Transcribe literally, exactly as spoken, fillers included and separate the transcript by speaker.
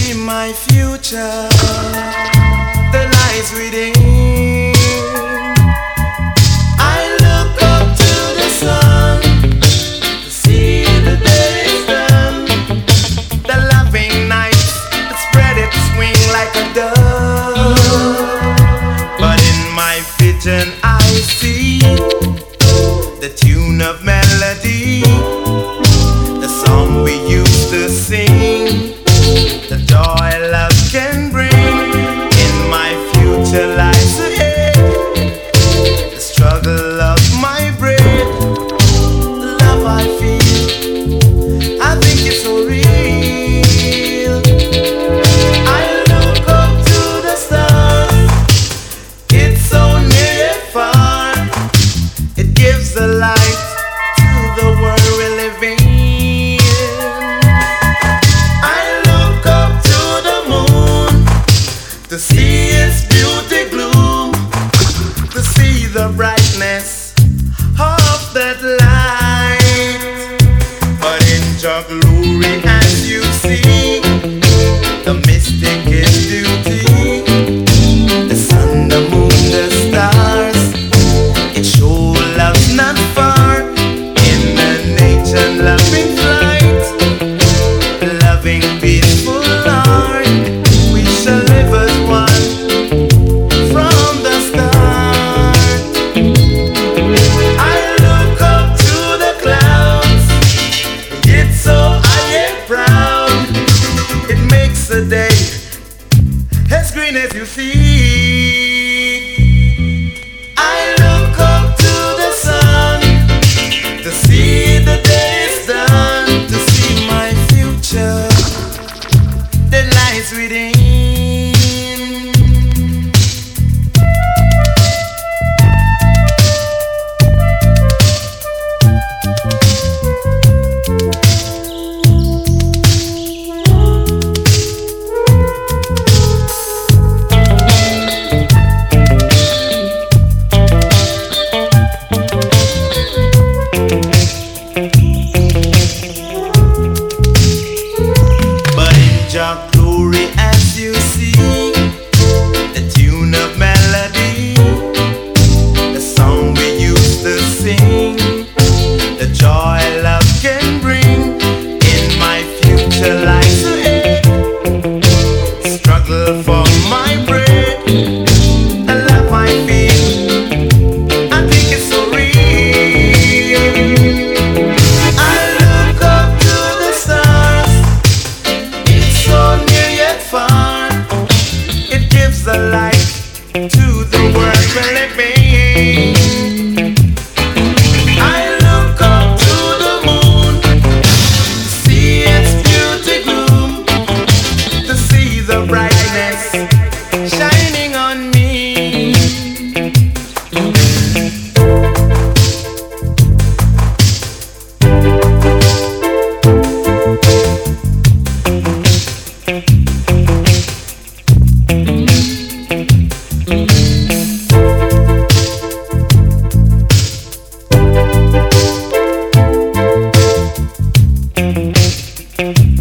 Speaker 1: see my future that lies within. I look up to the sun to see the day is done. The loving night that spread its wing like a dove. But in my vision I see the tune of melody, the song we used to sing, the joy love can bring. In my future lies ahead, the struggle of my bread, the love I feel, I think it's so real. I look up to the stars, it's so near yet far. It gives the light to the world we live in. To see its beauty gloom, to see the brightness of that light. But in your glory, as you see, the mystic is beauty. The sun, the moon, the stars, it show love's not far. In the nature loving flight, loving peaceful heart, we shall live as one from the start. I look up to the clouds, it's so high and proud. It makes the day as green as you see. I look up to the sun to see the day is done, to see my future that lies within. Your glory as you see, the tune of melody, the song we used to sing, the joy love can bring. In my future lies ahead, struggle for my bread, the love I feel, I think it's so real. I look up to the stars, so near yet far. It gives the light to the world we're living. I look up to the moon to see its beauty gloom, to see the brightness shining on me.
Speaker 2: Thank you.